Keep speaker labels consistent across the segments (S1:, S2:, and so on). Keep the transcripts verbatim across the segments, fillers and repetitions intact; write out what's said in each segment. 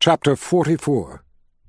S1: Chapter forty-four.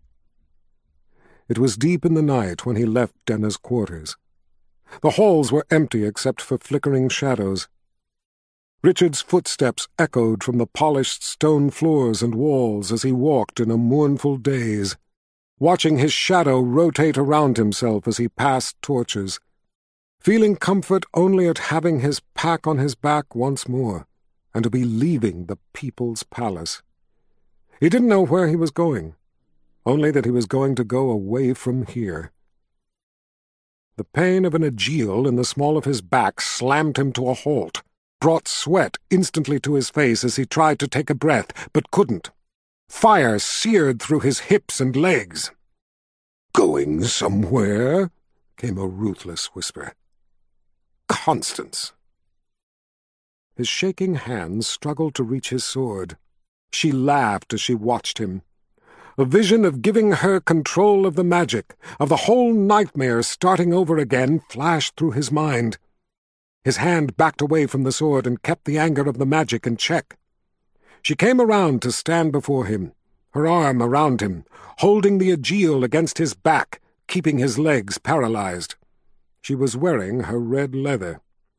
S1: It was deep in the night when he left Denna's quarters. The halls were empty except for flickering shadows. Richard's footsteps echoed from the polished stone floors and walls as he walked in a mournful daze, watching his shadow rotate around himself as he passed torches, feeling comfort only at having his pack on his back once more, and to be leaving the People's Palace. He didn't know where he was going, only that he was going to go away from here. The pain of an agiel in the small of his back slammed him to a halt, brought sweat instantly to his face as he tried to take a breath, but couldn't. Fire seared through his hips and legs. "Going somewhere?" came a ruthless whisper. "Constance." His shaking hands struggled to reach his sword. She laughed as she watched him. A vision of giving her control of the magic, of the whole nightmare starting over again, flashed through his mind. His hand backed away from the sword and kept the anger of the magic in check. She came around to stand before him, her arm around him, holding the agiel against his back, keeping his legs paralyzed. She was wearing her red leather.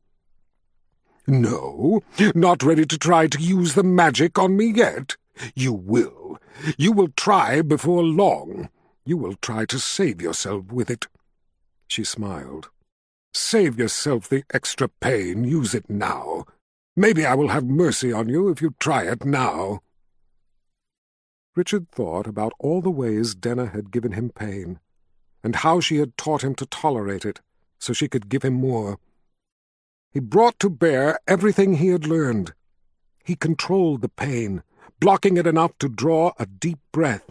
S1: "No, not ready to try to use the magic on me yet? You will. You will try before long. You will try to save yourself with it." She smiled. "Save yourself the extra pain. Use it now. Maybe I will have mercy on you if you try it now." Richard thought about all the ways Denna had given him pain, and how she had taught him to tolerate it, so she could give him more. He brought to bear everything he had learned. He controlled the pain, blocking it enough to draw a deep breath.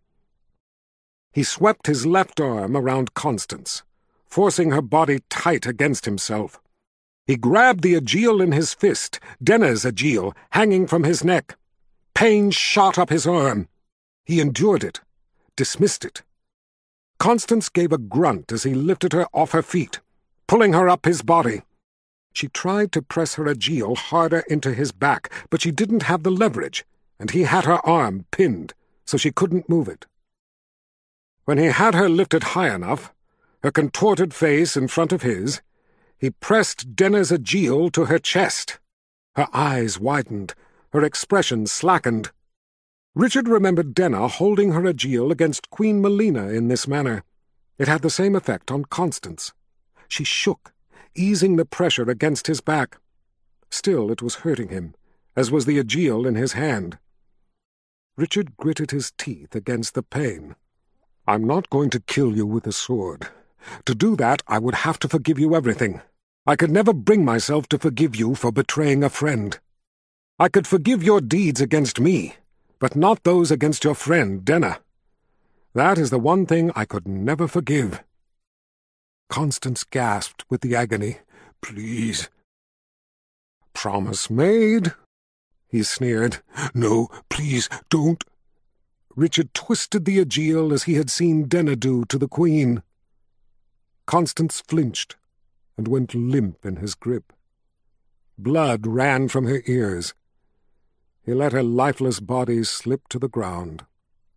S1: He swept his left arm around Constance, forcing her body tight against himself. He grabbed the agiel in his fist, Denna's agiel, hanging from his neck. Pain shot up his arm. He endured it, dismissed it. Constance gave a grunt as he lifted her off her feet, pulling her up his body. She tried to press her agiel harder into his back, but she didn't have the leverage, and he had her arm pinned, so she couldn't move it. When he had her lifted high enough, her contorted face in front of his, he pressed Denna's agiel to her chest. Her eyes widened, her expression slackened. Richard remembered Denna holding her agiel against Queen Melina in this manner. It had the same effect on Constance. She shook, easing the pressure against his back. Still it was hurting him, as was the agiel in his hand. Richard gritted his teeth against the pain. "I'm not going to kill you with a sword. To do that, I would have to forgive you everything. I could never bring myself to forgive you for betraying a friend. I could forgive your deeds against me, but not those against your friend, Denna. That is the one thing I could never forgive." Constance gasped with the agony. "Please." "Promise made," he sneered. "No, please, don't." Richard twisted the agiel as he had seen Denna do to the Queen. Constance flinched and went limp in his grip. Blood ran from her ears. He let her lifeless body slip to the ground.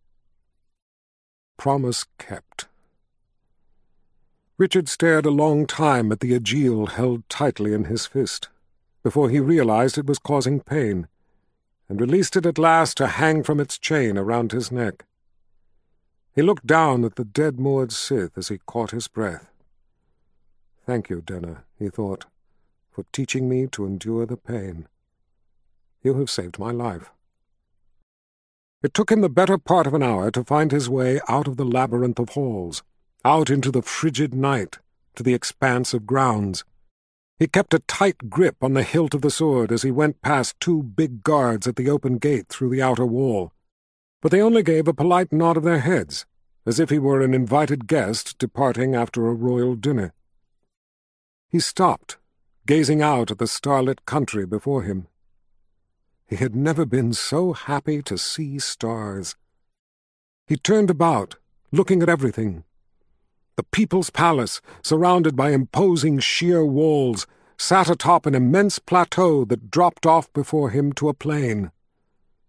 S1: Promise kept. Richard stared a long time at the agiel held tightly in his fist, before he realized it was causing pain, and released it at last to hang from its chain around his neck. He looked down at the dead moored Sith as he caught his breath. "Thank you, Denna," he thought, "for teaching me to endure the pain. You have saved my life." It took him the better part of an hour to find his way out of the labyrinth of halls, out into the frigid night, to the expanse of grounds. He kept a tight grip on the hilt of the sword as he went past two big guards at the open gate through the outer wall, but they only gave a polite nod of their heads, as if he were an invited guest departing after a royal dinner. He stopped, gazing out at the starlit country before him. He had never been so happy to see stars. He turned about, looking at everything. The People's Palace, surrounded by imposing sheer walls, sat atop an immense plateau that dropped off before him to a plain.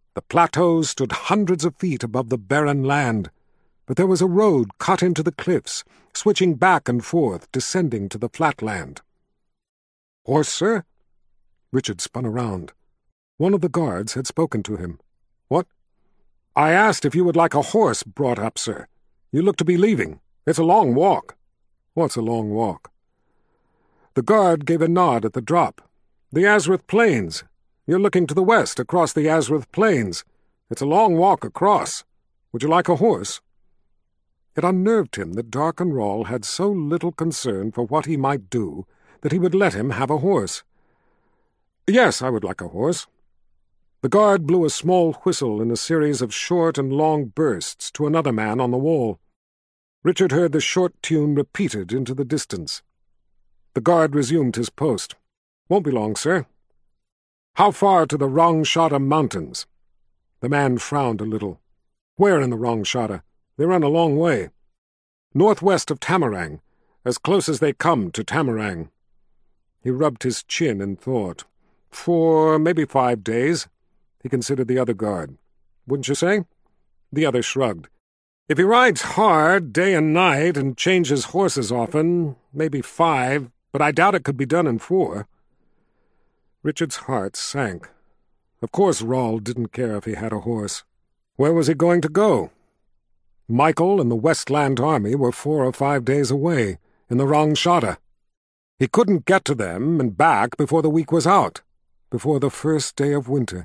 S1: The plateau stood hundreds of feet above the barren land, but there was a road cut into the cliffs, switching back and forth, descending to the flat land. "Horse, sir?" Richard spun around. One of the guards had spoken to him. "What?" "I asked if you would like a horse brought up, sir. You look to be leaving. It's a long walk." "What's a long walk?" The guard gave a nod at the drop. "The Azrith Plains. You're looking to the west, across the Azrith Plains. It's a long walk across. Would you like a horse?" It unnerved him that Darken Rahl had so little concern for what he might do that he would let him have a horse. "Yes, I would like a horse." The guard blew a small whistle in a series of short and long bursts to another man on the wall. Richard heard the short tune repeated into the distance. The guard resumed his post. "Won't be long, sir." "How far to the Rangshada Mountains?" The man frowned a little. "Where in the Rangshada? They run a long way." "Northwest of Tamarang, as close as they come to Tamarang." He rubbed his chin in thought. "For maybe five days." He considered the other guard. "Wouldn't you say?" The other shrugged. "If he rides hard, day and night, and changes horses often, maybe five, but I doubt it could be done in four." Richard's heart sank. Of course Rahl didn't care if he had a horse. Where was he going to go? Michael and the Westland Army were four or five days away, in the Rangshada. He couldn't get to them and back before the week was out, before the first day of winter.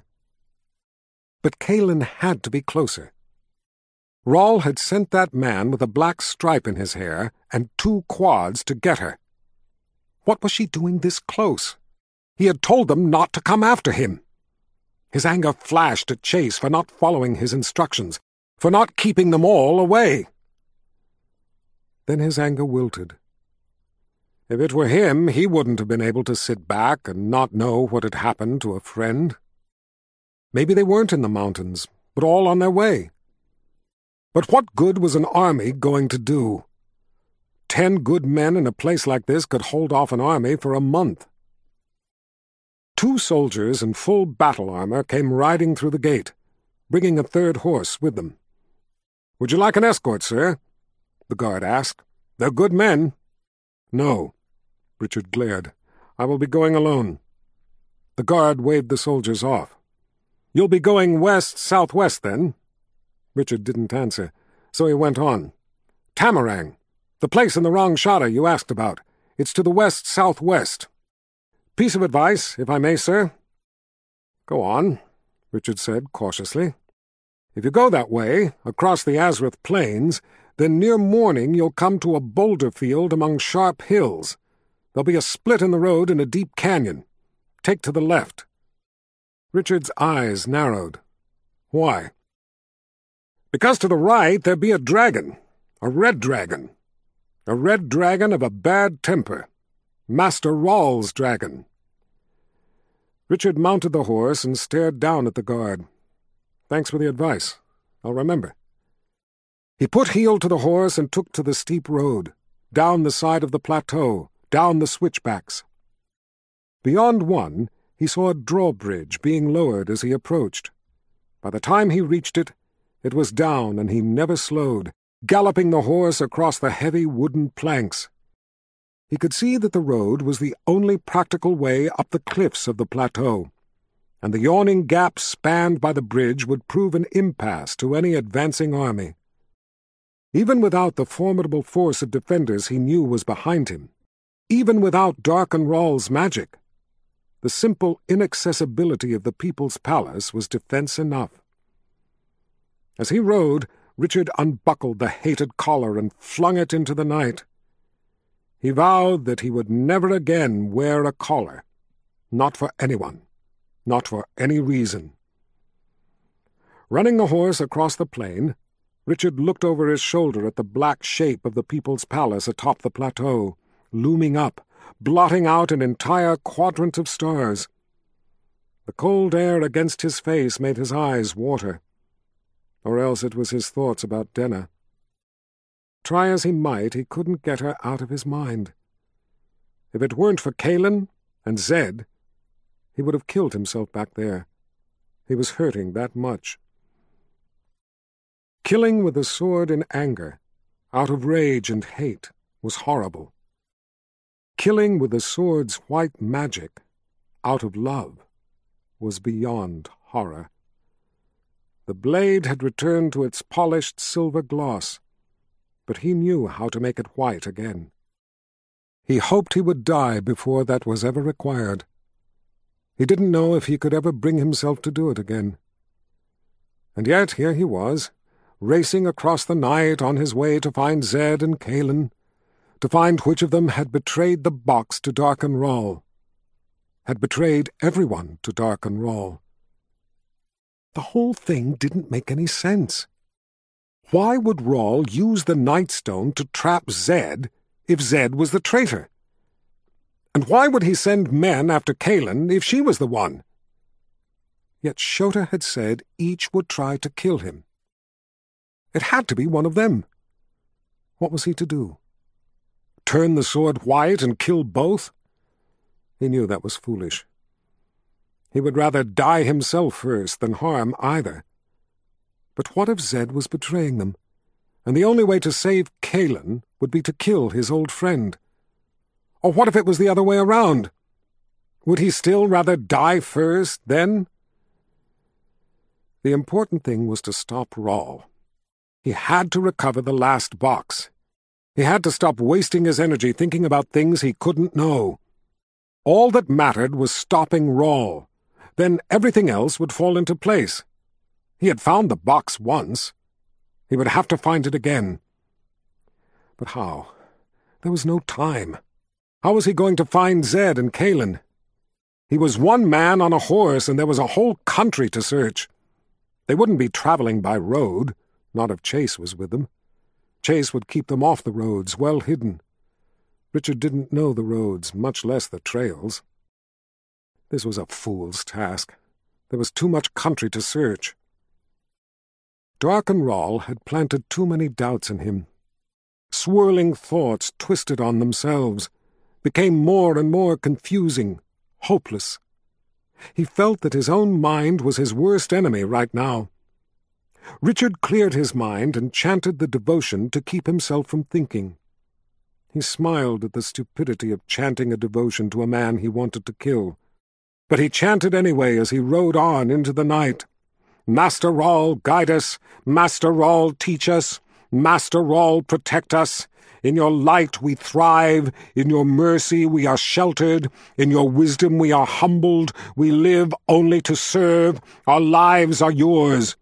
S1: But Kaelin had to be closer. Rahl had sent that man with a black stripe in his hair and two quads to get her. What was she doing this close? He had told them not to come after him. His anger flashed at Chase for not following his instructions, for not keeping them all away. Then his anger wilted. If it were him, he wouldn't have been able to sit back and not know what had happened to a friend. Maybe they weren't in the mountains, but all on their way. But what good was an army going to do? Ten good men in a place like this could hold off an army for a month. Two soldiers in full battle armor came riding through the gate, bringing a third horse with them. "Would you like an escort, sir?" the guard asked. "They're good men." "No," Richard glared. "I will be going alone." The guard waved the soldiers off. "You'll be going west-southwest, then?" Richard didn't answer, so he went on. "Tamarang, the place in the Rangshada you asked about. It's to the west-southwest. Piece of advice, if I may, sir." "Go on," Richard said cautiously. "If you go that way, across the Azrith Plains, then near morning you'll come to a boulder field among sharp hills. There'll be a split in the road in a deep canyon. Take to the left." Richard's eyes narrowed. "Why?" "Because to the right there be a dragon, a red dragon. A red dragon of a bad temper. Master Rahl's dragon." Richard mounted the horse and stared down at the guard. "Thanks for the advice. I'll remember." He put heel to the horse and took to the steep road, down the side of the plateau, down the switchbacks. Beyond one, he saw a drawbridge being lowered as he approached. By the time he reached it, it was down and he never slowed, galloping the horse across the heavy wooden planks. He could see that the road was the only practical way up the cliffs of the plateau, and the yawning gap spanned by the bridge would prove an impasse to any advancing army. Even without the formidable force of defenders he knew was behind him, even without Darken Rahl's magic, the simple inaccessibility of the People's Palace was defense enough. As he rode, Richard unbuckled the hated collar and flung it into the night. He vowed that he would never again wear a collar, not for anyone, not for any reason. Running the horse across the plain, Richard looked over his shoulder at the black shape of the People's Palace atop the plateau, looming up, blotting out an entire quadrant of stars. The cold air against his face made his eyes water. Or else it was his thoughts about Denna. Try as he might, he couldn't get her out of his mind. If it weren't for Kaelin and Zed, he would have killed himself back there. He was hurting that much. Killing with the sword in anger, out of rage and hate, was horrible. Killing with the sword's white magic, out of love, was beyond horror. The blade had returned to its polished silver gloss, but he knew how to make it white again. He hoped he would die before that was ever required. He didn't know if he could ever bring himself to do it again. And yet here he was, racing across the night on his way to find Zed and Kaelin, to find which of them had betrayed the box to Darken Rahl, had betrayed everyone to Darken Rahl. The whole thing didn't make any sense. Why would Rahl use the Nightstone to trap Zed if Zed was the traitor? And why would he send men after Kaelin if she was the one? Yet Shota had said each would try to kill him. It had to be one of them. What was he to do? Turn the sword white and kill both? He knew that was foolish. He would rather die himself first than harm either. But what if Zed was betraying them, and the only way to save Kaelin would be to kill his old friend? Or what if it was the other way around? Would he still rather die first, then? The important thing was to stop Rahl. He had to recover the last box. He had to stop wasting his energy thinking about things he couldn't know. All that mattered was stopping Rahl. Then everything else would fall into place. He had found the box once. He would have to find it again. But how? There was no time. How was he going to find Zed and Kaelin? He was one man on a horse, and there was a whole country to search. They wouldn't be traveling by road, not if Chase was with them. Chase would keep them off the roads, well hidden. Richard didn't know the roads, much less the trails. This was a fool's task. There was too much country to search. Darken Rahl had planted too many doubts in him. Swirling thoughts twisted on themselves, became more and more confusing, hopeless. He felt that his own mind was his worst enemy right now. Richard cleared his mind and chanted the devotion to keep himself from thinking. He smiled at the stupidity of chanting a devotion to a man he wanted to kill. But he chanted anyway as he rode on into the night. Master Rahl, guide us. Master Rahl, teach us. Master Rahl, protect us. In your light we thrive. In your mercy we are sheltered. In your wisdom we are humbled. We live only to serve. Our lives are yours.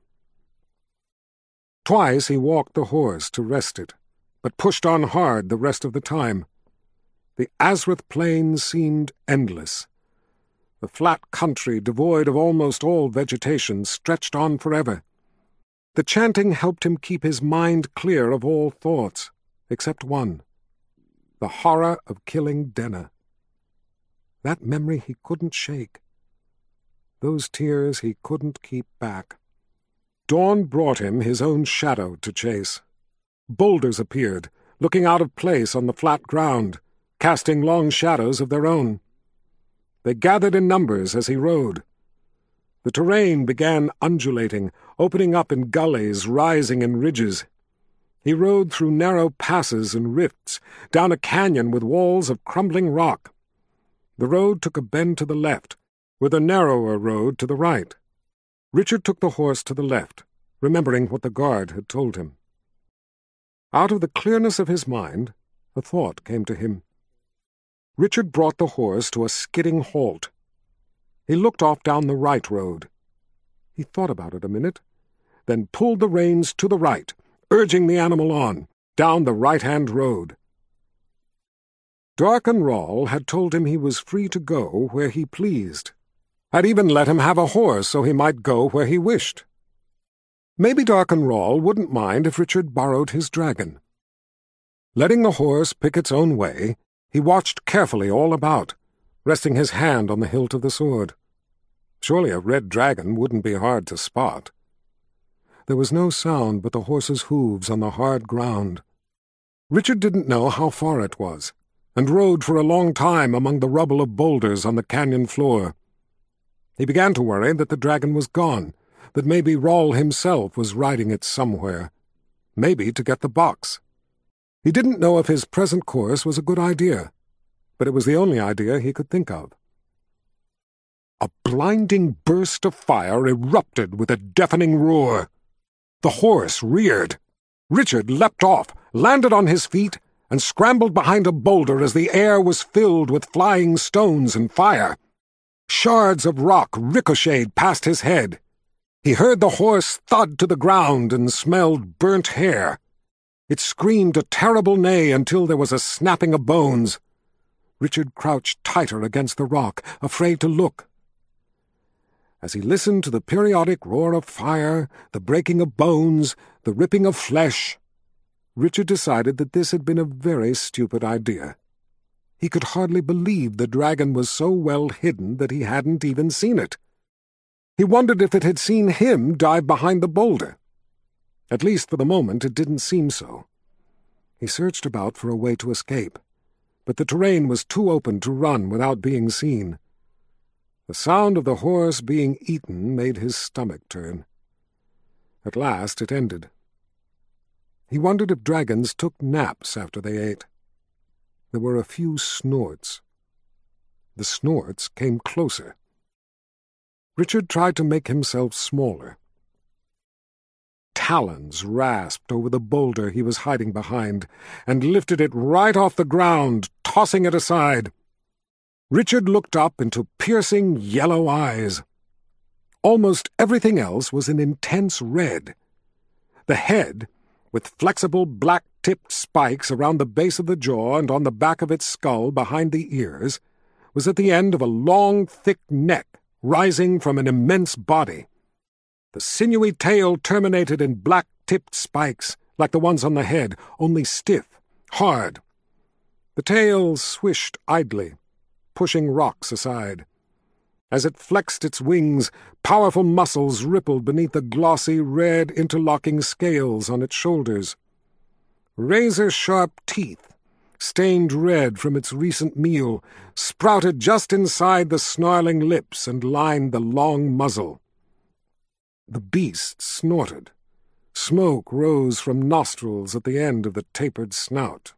S1: Twice he walked the horse to rest it, but pushed on hard the rest of the time. The Azrith plain seemed endless. The flat country, devoid of almost all vegetation, stretched on forever. The chanting helped him keep his mind clear of all thoughts, except one, the horror of killing Denna. That memory he couldn't shake. Those tears he couldn't keep back. Dawn brought him his own shadow to chase. Boulders appeared, looking out of place on the flat ground, casting long shadows of their own. They gathered in numbers as he rode. The terrain began undulating, opening up in gullies, rising in ridges. He rode through narrow passes and rifts, down a canyon with walls of crumbling rock. The road took a bend to the left, with a narrower road to the right. Richard took the horse to the left, remembering what the guard had told him. Out of the clearness of his mind, a thought came to him. Richard brought the horse to a skidding halt. He looked off down the right road. He thought about it a minute, then pulled the reins to the right, urging the animal on, down the right-hand road. Darken Rahl had told him he was free to go where he pleased, had even let him have a horse so he might go where he wished. Maybe Darken Rahl wouldn't mind if Richard borrowed his dragon. Letting the horse pick its own way, he watched carefully all about, resting his hand on the hilt of the sword. Surely a red dragon wouldn't be hard to spot. There was no sound but the horse's hooves on the hard ground. Richard didn't know how far it was, and rode for a long time among the rubble of boulders on the canyon floor. He began to worry that the dragon was gone, that maybe Roll himself was riding it somewhere, maybe to get the box. He didn't know if his present course was a good idea, but it was the only idea he could think of. A blinding burst of fire erupted with a deafening roar. The horse reared. Richard leapt off, landed on his feet, and scrambled behind a boulder as the air was filled with flying stones and fire. Shards of rock ricocheted past his head. He heard the horse thud to the ground and smelled burnt hair. It screamed a terrible neigh until there was a snapping of bones. Richard crouched tighter against the rock, afraid to look. As he listened to the periodic roar of fire, the breaking of bones, the ripping of flesh, Richard decided that this had been a very stupid idea. He could hardly believe the dragon was so well hidden that he hadn't even seen it. He wondered if it had seen him dive behind the boulder. At least for the moment it didn't seem so. He searched about for a way to escape, but the terrain was too open to run without being seen. The sound of the horse being eaten made his stomach turn. At last it ended. He wondered if dragons took naps after they ate. There were a few snorts. The snorts came closer. Richard tried to make himself smaller. Talons rasped over the boulder he was hiding behind and lifted it right off the ground, tossing it aside. Richard looked up into piercing yellow eyes. Almost everything else was an intense red. The head, with flexible black-tipped spikes around the base of the jaw and on the back of its skull behind the ears, was at the end of a long, thick neck rising from an immense body. The sinewy tail terminated in black-tipped spikes, like the ones on the head, only stiff, hard. The tail swished idly, pushing rocks aside. As it flexed its wings, powerful muscles rippled beneath the glossy, red, interlocking scales on its shoulders. Razor-sharp teeth, stained red from its recent meal, sprouted just inside the snarling lips and lined the long muzzle. The beast snorted. Smoke rose from nostrils at the end of the tapered snout.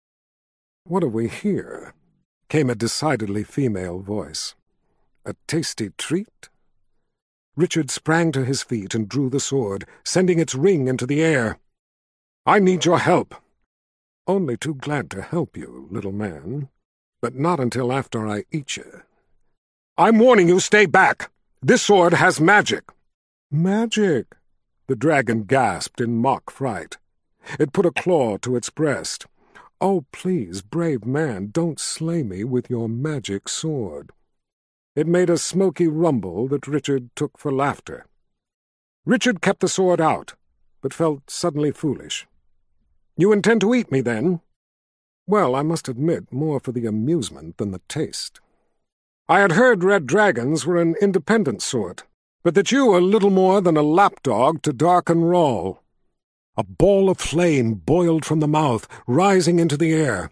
S1: "What have we here?" came a decidedly female voice. "A tasty treat?" Richard sprang to his feet and drew the sword, sending its ring into the air. "I need your help." "Only too glad to help you, little man, but not until after I eat you." "I'm warning you, stay back! This sword has magic." "Magic?" the dragon gasped in mock fright. It put a claw to its breast. "Oh, please, brave man, don't slay me with your magic sword." It made a smoky rumble that Richard took for laughter. Richard kept the sword out, but felt suddenly foolish. "You intend to eat me, then?" "Well, I must admit, more for the amusement than the taste." "I had heard red dragons were an independent sort, but that you were little more than a lapdog to Darken Roll." A ball of flame boiled from the mouth, rising into the air.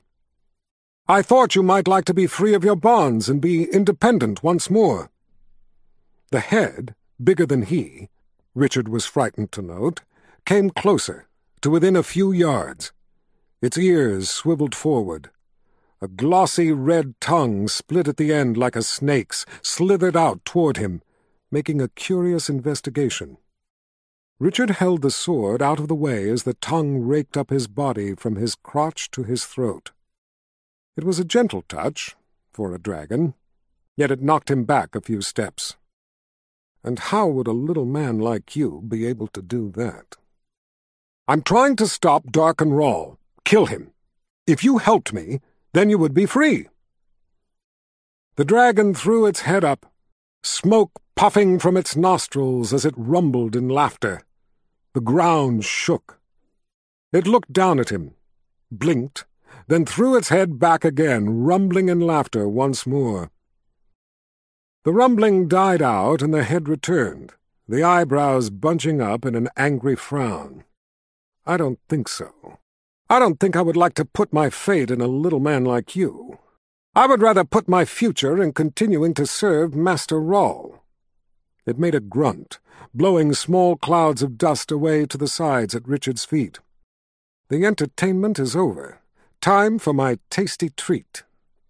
S1: "I thought you might like to be free of your bonds and be independent once more." The head, bigger than he, Richard was frightened to note, came closer, to within a few yards. Its ears swiveled forward. A glossy red tongue, split at the end like a snake's, slithered out toward him, making a curious investigation. Richard held the sword out of the way as the tongue raked up his body from his crotch to his throat. It was a gentle touch, for a dragon, yet it knocked him back a few steps. And how would a little man like you be able to do that? "I'm trying to stop Darken Roll. Kill him. If you helped me, then you would be free." The dragon threw its head up, smoke puffing from its nostrils as it rumbled in laughter. The ground shook. It looked down at him, blinked, then threw its head back again, rumbling in laughter once more. The rumbling died out and the head returned, the eyebrows bunching up in an angry frown. "I don't think so. I don't think I would like to put my fate in a little man like you. I would rather put my future in continuing to serve Master Roll. It made a grunt, blowing small clouds of dust away to the sides at Richard's feet. "The entertainment is over. Time for my tasty treat."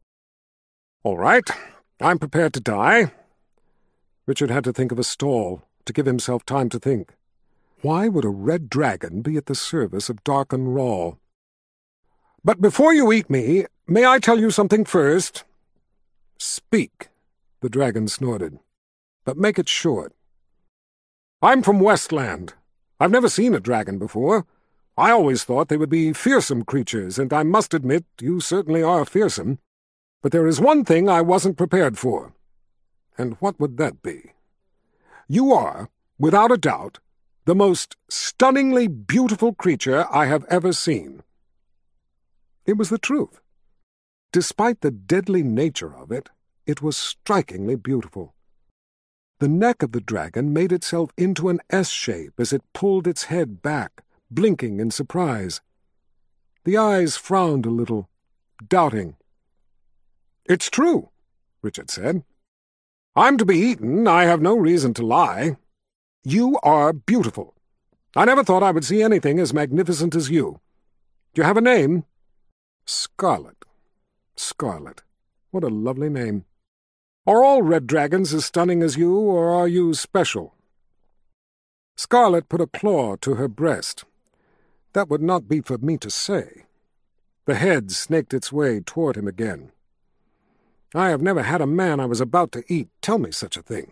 S1: "All right, I'm prepared to die." Richard had to think of a stall, to give himself time to think. Why would a red dragon be at the service of Darken Rahl? "But before you eat me, may I tell you something first?" "Speak," the dragon snorted, "but make it short." "I'm from Westland. I've never seen a dragon before. I always thought they would be fearsome creatures, and I must admit you certainly are fearsome. But there is one thing I wasn't prepared for." "And what would that be?" "You are, without a doubt, the most stunningly beautiful creature I have ever seen." It was the truth. Despite the deadly nature of it, it was strikingly beautiful. The neck of the dragon made itself into an S shape as it pulled its head back, blinking in surprise. The eyes frowned a little, doubting. "It's true," Richard said. "I'm to be eaten. I have no reason to lie. You are beautiful. I never thought I would see anything as magnificent as you. Do you have a name?" "Scarlet. Scarlet. What a lovely name. Are all red dragons as stunning as you, or are you special?" Scarlet put a claw to her breast. "That would not be for me to say." The head snaked its way toward him again. "I have never had a man I was about to eat tell me such a thing."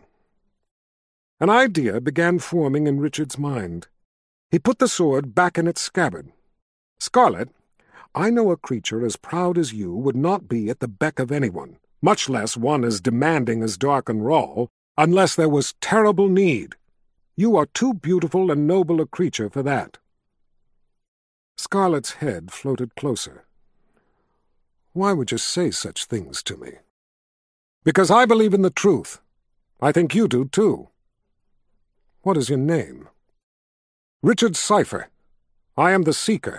S1: An idea began forming in Richard's mind. He put the sword back in its scabbard. "Scarlet, I know a creature as proud as you would not be at the beck of anyone, much less one as demanding as Darken Rahl, unless there was terrible need. You are too beautiful and noble a creature for that." Scarlet's head floated closer. "Why would you say such things to me?" "Because I believe in the truth. I think you do, too." "What is your name?" "Richard Cypher. I am the Seeker."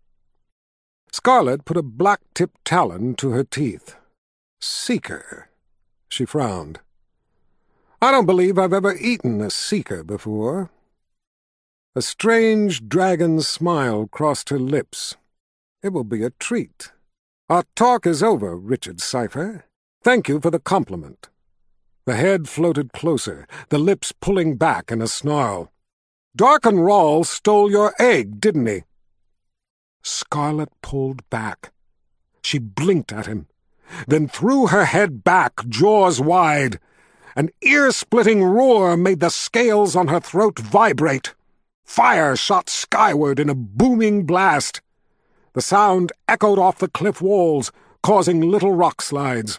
S1: Scarlet put a black-tipped talon to her teeth. "Seeker," she frowned. "I don't believe I've ever eaten a seeker before." A strange dragon smile crossed her lips. "It will be a treat. Our talk is over, Richard Cypher. Thank you for the compliment." The head floated closer, the lips pulling back in a snarl. "Darken Rahl stole your egg, didn't he?" Scarlet pulled back. She blinked at him, then threw her head back, jaws wide. An ear-splitting roar made the scales on her throat vibrate. Fire shot skyward in a booming blast. The sound echoed off the cliff walls, causing little rock slides.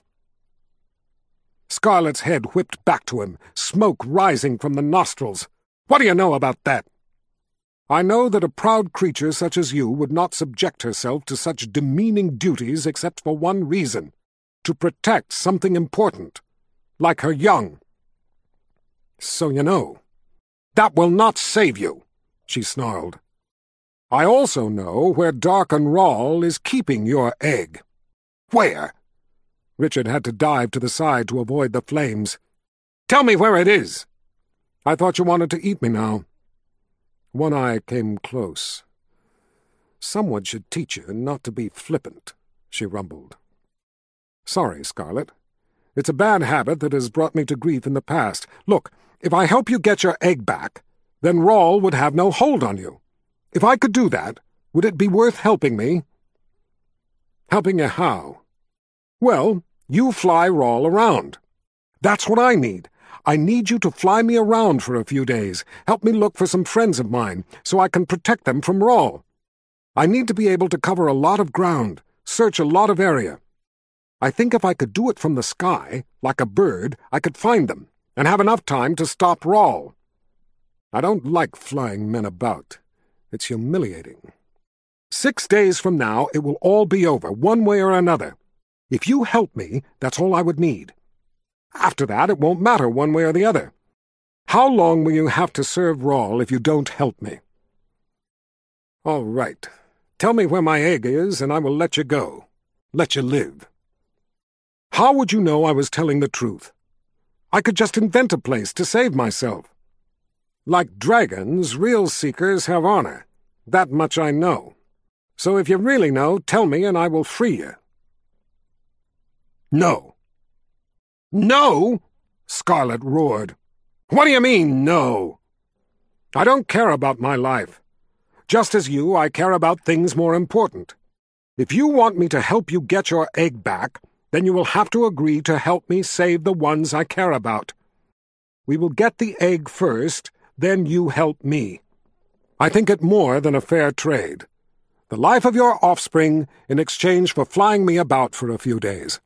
S1: Scarlet's head whipped back to him, smoke rising from the nostrils. "What do you know about that?" "I know that a proud creature such as you would not subject herself to such demeaning duties except for one reason, to protect something important, like her young." "So you know." "That will not save you," she snarled. "I also know where Darken Rahl is keeping your egg." "Where?" Richard had to dive to the side to avoid the flames. "Tell me where it is." "I thought you wanted to eat me now." One eye came close. "Someone should teach you not to be flippant," she rumbled. "Sorry, Scarlet. It's a bad habit that has brought me to grief in the past. Look, if I help you get your egg back, then Rahl would have no hold on you. If I could do that, would it be worth helping me?" "Helping you how?" "Well, you fly Rahl around. That's what I need. I need you to fly me around for a few days. Help me look for some friends of mine, so I can protect them from Rahl. I need to be able to cover a lot of ground, search a lot of area. I think if I could do it from the sky, like a bird, I could find them, and have enough time to stop Rahl. I don't like flying men about. It's humiliating. Six days from now, it will all be over, one way or another. If you help me, that's all I would need. After that, it won't matter one way or the other. How long will you have to serve Rahl if you don't help me?" "All right. Tell me where my egg is, and I will let you go. Let you live." "How would you know I was telling the truth?" I could just invent a place to save myself. Like dragons, real seekers have honor. That much I know. So if you really know, tell me and I will free you. No. No? Scarlet roared. What do you mean, no? I don't care about my life. Just as you, I care about things more important. If you want me to help you get your egg back, then you will have to agree to help me save the ones I care about. We will get the egg first, then you help me. I think it more than a fair trade. The life of your offspring in exchange for flying me about for a few days.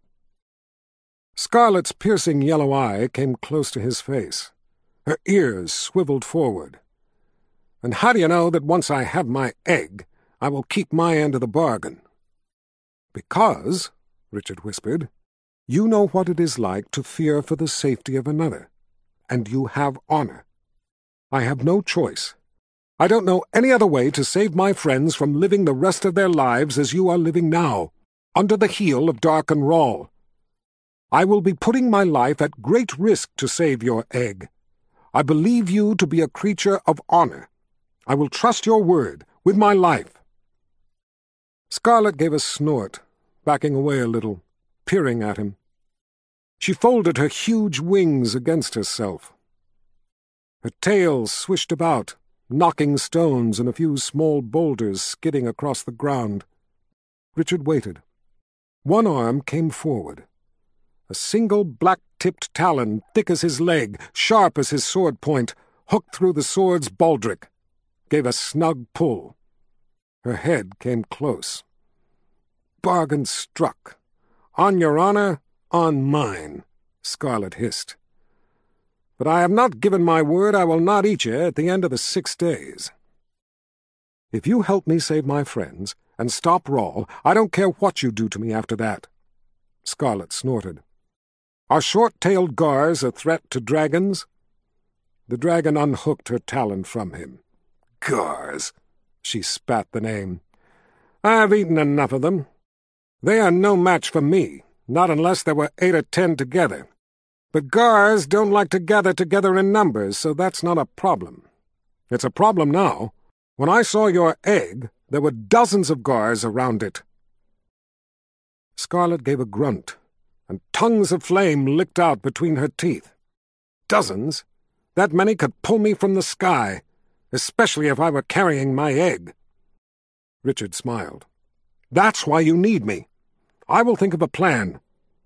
S1: Scarlet's piercing yellow eye came close to his face. Her ears swiveled forward. And how do you know that once I have my egg, I will keep my end of the bargain? Because, Richard whispered, you know what it is like to fear for the safety of another, and you have honor. I have no choice. I don't know any other way to save my friends from living the rest of their lives as you are living now, under the heel of Darken Rahl. I will be putting my life at great risk to save your egg. I believe you to be a creature of honor. I will trust your word with my life. Scarlet gave a snort, backing away a little, peering at him. She folded her huge wings against herself. Her tail swished about, knocking stones and a few small boulders skidding across the ground. Richard waited. One arm came forward. A single black-tipped talon, thick as his leg, sharp as his sword point, hooked through the sword's baldric, gave a snug pull. Her head came close. Bargain struck. On your honor, on mine, Scarlet hissed. But I have not given my word I will not eat you at the end of the six days. If you help me save my friends and stop Rahl, I don't care what you do to me after that. Scarlet snorted. Are short-tailed gars a threat to dragons? The dragon unhooked her talon from him. Gars! She spat the name. I've eaten enough of them. They are no match for me, not unless there were eight or ten together. But gars don't like to gather together in numbers, so that's not a problem. It's a problem now. When I saw your egg, there were dozens of gars around it. Scarlet gave a grunt, and tongues of flame licked out between her teeth. Dozens? That many could pull me from the sky, especially if I were carrying my egg. Richard smiled. That's why you need me. I will think of a plan.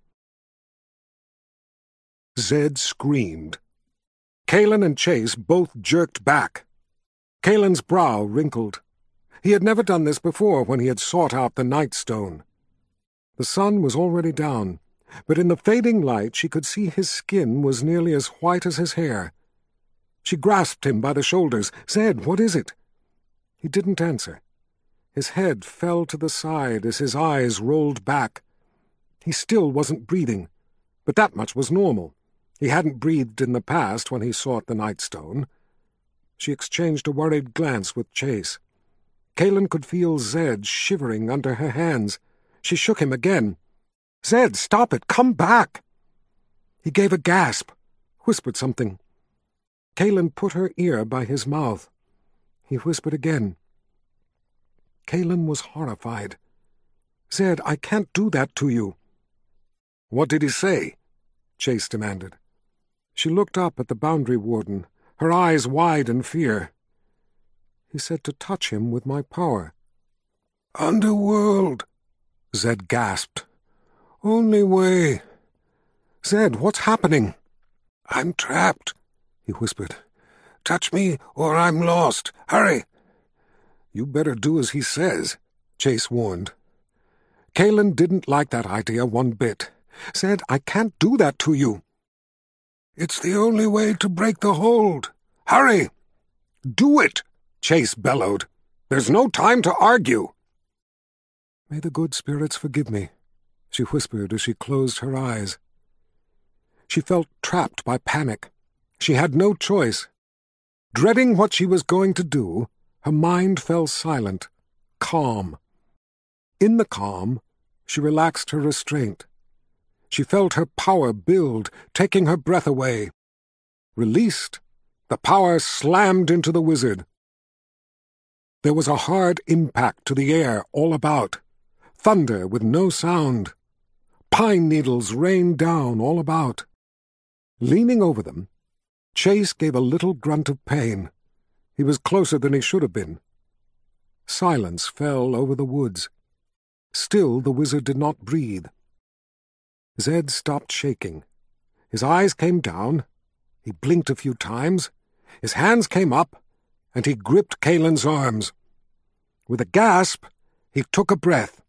S1: Zed screamed. Calen and Chase both jerked back. Kalen's brow wrinkled. He had never done this before when he had sought out the Nightstone. The sun was already down, but in the fading light she could see his skin was nearly as white as his hair. She grasped him by the shoulders. Zed, what is it? He didn't answer. His head fell to the side as his eyes rolled back. He still wasn't breathing, but that much was normal. He hadn't breathed in the past when he sought the Nightstone. She exchanged a worried glance with Chase. Calen could feel Zed shivering under her hands. She shook him again. Zed, stop it! Come back! He gave a gasp, whispered something. Calen put her ear by his mouth. He whispered again. Calen was horrified. Zed, I can't do that to you. What did he say? Chase demanded. She looked up at the boundary warden, her eyes wide in fear. He said to touch him with my power. Underworld, Zed gasped. Only way. Zed, what's happening? I'm trapped, he whispered. Touch me or I'm lost. Hurry. You better do as he says, Chase warned. Calen didn't like that idea one bit. Said, I can't do that to you. It's the only way to break the hold. Hurry! Do it, Chase bellowed. There's no time to argue. May the good spirits forgive me, she whispered as she closed her eyes. She felt trapped by panic. She had no choice. Dreading what she was going to do, her mind fell silent, calm. In the calm, she relaxed her restraint. She felt her power build, taking her breath away. Released, the power slammed into the wizard. There was a hard impact to the air all about, thunder with no sound. Pine needles rained down all about. Leaning over them, Chase gave a little grunt of pain. He was closer than he should have been. Silence fell over the woods. Still the wizard did not breathe. Zed stopped shaking. His eyes came down. He blinked a few times. His hands came up, and he gripped Kalen's arms. With a gasp, he took a breath.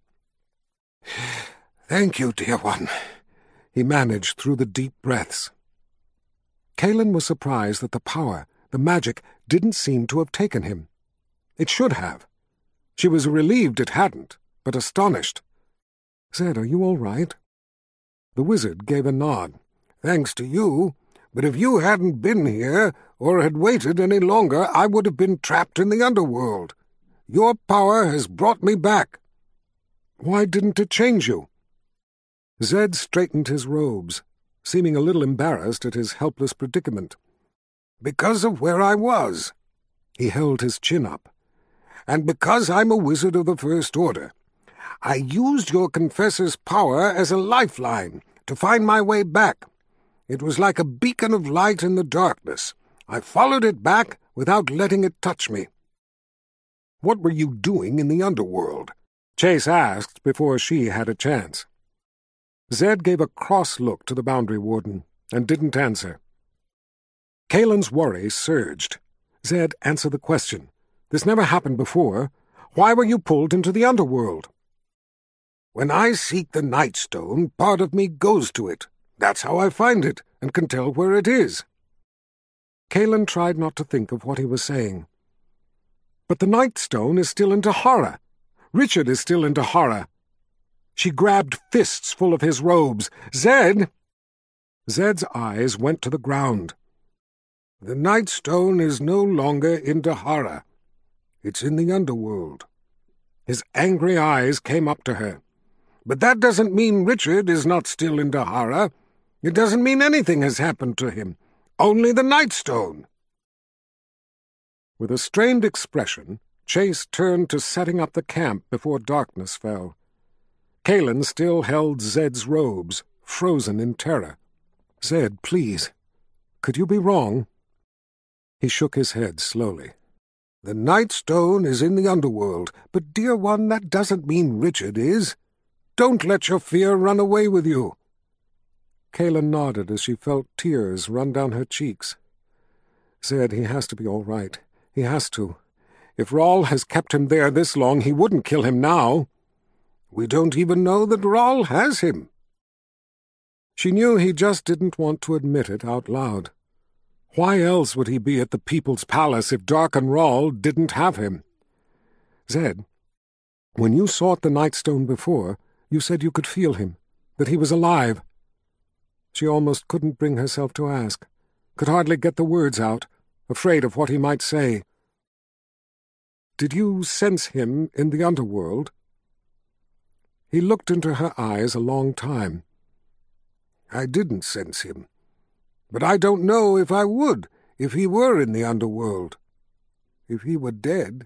S1: "Thank you, dear one," he managed through the deep breaths. Kalen was surprised that the power, the magic, didn't seem to have taken him. It should have. She was relieved it hadn't, but astonished. "Zed, are you all right?" The wizard gave a nod. "Thanks to you, but if you hadn't been here, or had waited any longer, I would have been trapped in the underworld. Your power has brought me back." "Why didn't it change you?" Zed straightened his robes, seeming a little embarrassed at his helpless predicament. "Because of where I was." He held his chin up. "And because I'm a wizard of the First Order. I used your confessor's power as a lifeline to find my way back. It was like a beacon of light in the darkness. I followed it back without letting it touch me." "What were you doing in the underworld?" Chase asked before she had a chance. Zed gave a cross look to the boundary warden and didn't answer. Kalen's worry surged. "Zed, answer the question. This never happened before. Why were you pulled into the underworld?" "When I seek the Nightstone, part of me goes to it. That's how I find it, and can tell where it is." Kalen tried not to think of what he was saying. "But the Nightstone is still in Dahara. Richard is still in Dahara." She grabbed fists full of his robes. "Zed!" Zed's eyes went to the ground. "The Nightstone is no longer in Dahara. It's in the underworld." His angry eyes came up to her. "But that doesn't mean Richard is not still in Dahara. It doesn't mean anything has happened to him. Only the Nightstone." With a strained expression, Chase turned to setting up the camp before darkness fell. Kalen still held Zed's robes, frozen in terror. "Zed, please. Could you be wrong?" He shook his head slowly. "The Nightstone is in the underworld, but, dear one, that doesn't mean Richard is. Don't let your fear run away with you." Kalen nodded as she felt tears run down her cheeks. "Zed, he has to be all right. He has to. If Rahl has kept him there this long, he wouldn't kill him now." "We don't even know that Rahl has him." She knew he just didn't want to admit it out loud. Why else would he be at the People's Palace if Darken Rahl didn't have him? "Zed, when you sought the Nightstone before, you said you could feel him, that he was alive." She almost couldn't bring herself to ask, could hardly get the words out, afraid of what he might say. "Did you sense him in the underworld?" He looked into her eyes a long time. "I didn't sense him. But I don't know if I would, if he were in the underworld. If he were dead."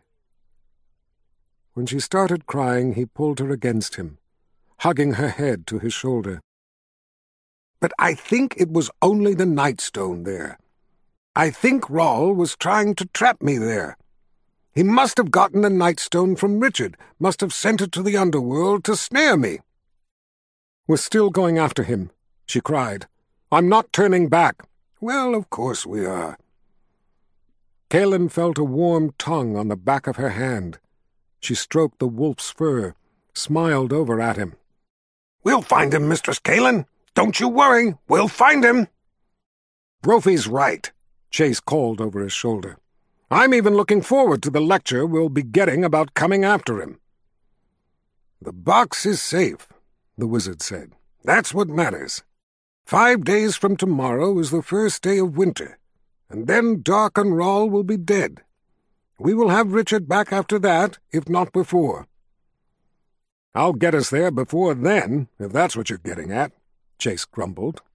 S1: When she started crying, he pulled her against him, hugging her head to his shoulder. "But I think it was only the Nightstone there. I think Rahl was trying to trap me there. He must have gotten the Nightstone from Richard, must have sent it to the underworld to snare me." "We're still going after him," she cried. "I'm not turning back." "Well, of course we are." Kalen felt a warm tongue on the back of her hand. She stroked the wolf's fur, smiled over at him. "We'll find him, Mistress Kalen. Don't you worry. We'll find him." "Brophy's right," Chase called over his shoulder. "I'm even looking forward to the lecture we'll be getting about coming after him." "The box is safe," the wizard said. "That's what matters. Five days from tomorrow is the first day of winter, and then Darken Rahl will be dead. We will have Richard back after that, if not before." "I'll get us there before then, if that's what you're getting at," Chase grumbled.